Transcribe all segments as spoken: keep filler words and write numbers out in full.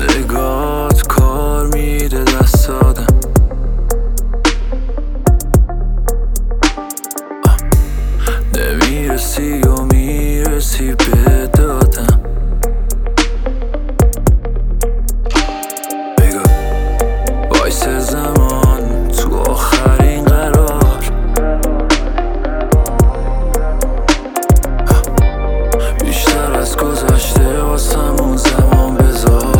نگات کار میده دست آدم. نمیرسی و میرسی به دادم. بگو وایس زمان تو آخرین قرار. بیشتر از گذشته واسمون زمان بذار.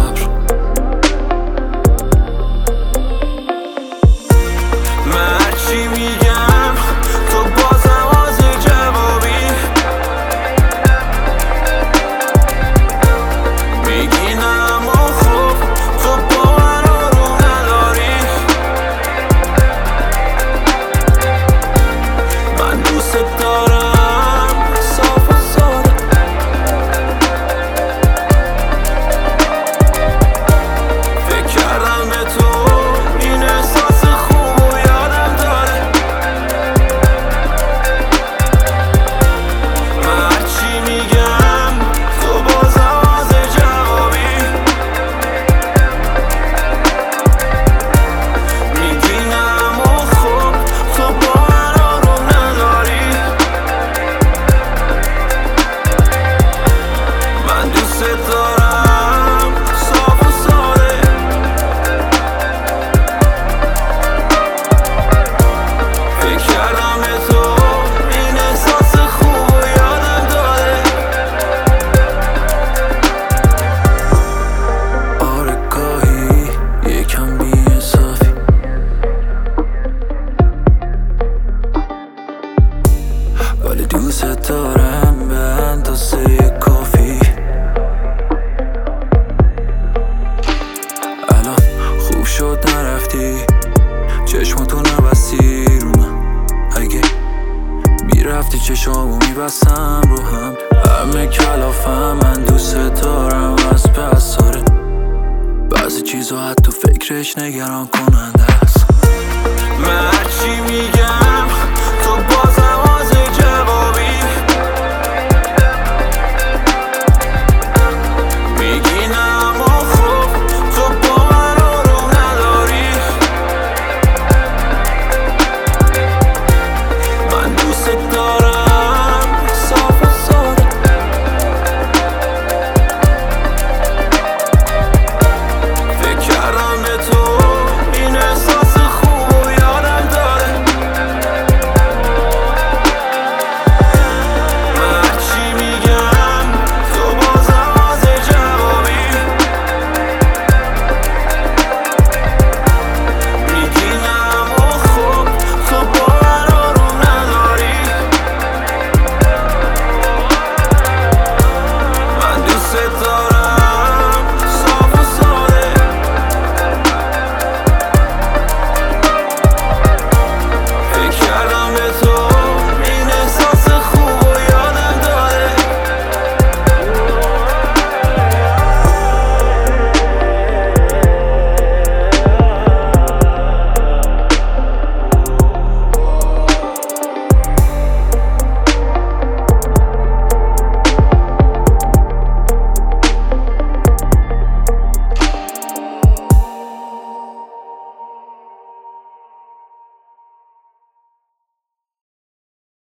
من هرچی میگم تو بازم از جوابی میگی نه اما خب تو با من آروم نداری. من دوست دارم صاف و ساده. فکر کردم به تو این احساس خوب و یادم داره. من هرچی میگم تو بازم از جوابی میگی نه اما خب تو با من آروم نداری. من دوست دارم صاف و ساده. فکر کردم به تو این احساس خوب و یادم داره. آره گاهی یکم بی‌انصافی ولی دوست دارم به اندازه کافی. الان خوب شد نرفتی چشماتو نبستی رو من. اگه میرفتی چشامو میبستم رو هم. همه کلافم من دوست دارم از پس آره. بعضی چیزا حتی فکرش نگران کننده است. من هرچی میگم